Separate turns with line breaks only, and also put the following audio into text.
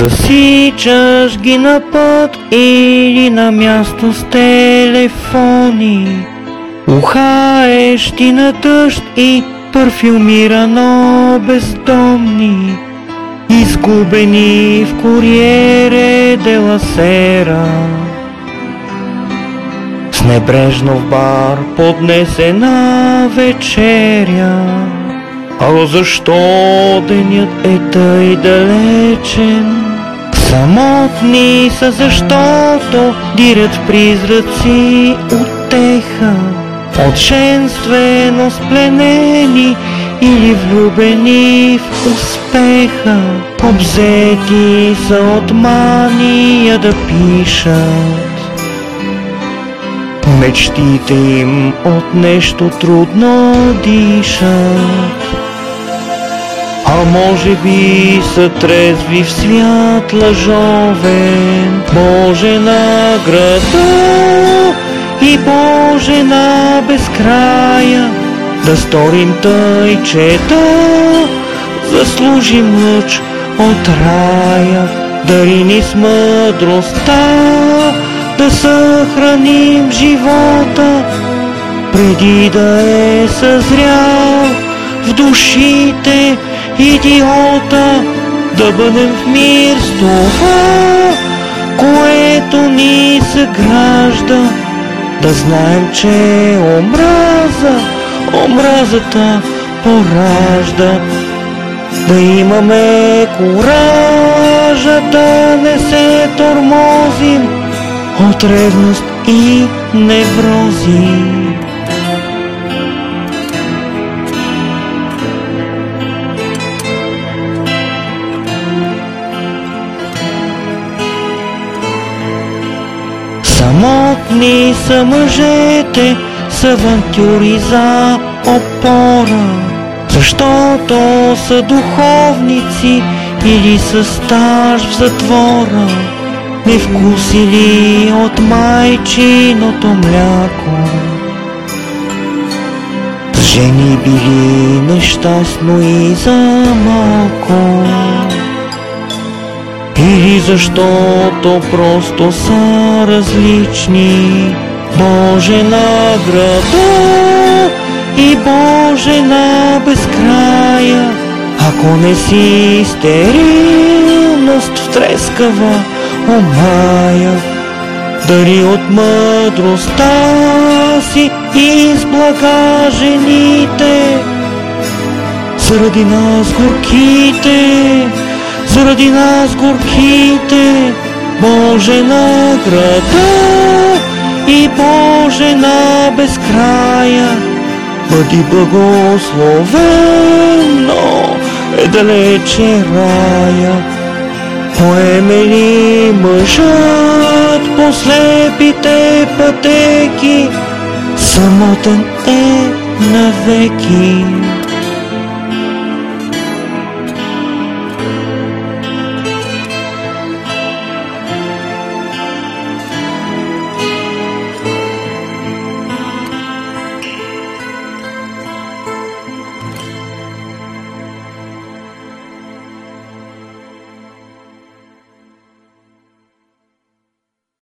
Засичаш ги на път или на място с телефони. Ухаеш ти на дъжд и парфюмирано бездомни, изгубени в Куриере дела Сера. С небрежно в бар поднесена вечеря. Ало защо денят е тъй далечен? Самотни са, защото дирят призраци утеха. От женственост пленени или влюбени в успеха. Обзети са от мания да пишат. Мечтите им от нещо трудно дишат. А може би са трезви в свят лъжовен. Боже на града и Боже на безкрая, да сторим тъй, че да заслужим лъч от рая. Дари ни с мъдростта да съхраним живота, преди да е съзрял в душите идиота. Да бъдем в мир с това, което ни съгражда. Да знаем, че омразата поражда. Да имаме куража да не се тормозим от ревност и неврози. Самотни са мъжете с авантюри за опора, защото са духовници или са стаж в затвора. Не вкусили от майчиното мляко, с жени били нещастно и за малко. Или защото просто са различни. Боже на града и Боже на безкрая, ако не си стерилност в трескава омая. Дари от мъдростта си и с блага жените, заради нас горките, заради нас горките. Боже на града и Боже на безкрая, бъди благословен, но е далече рая. Поеме ли мъжът по слепите пътеки, самотен е навеки.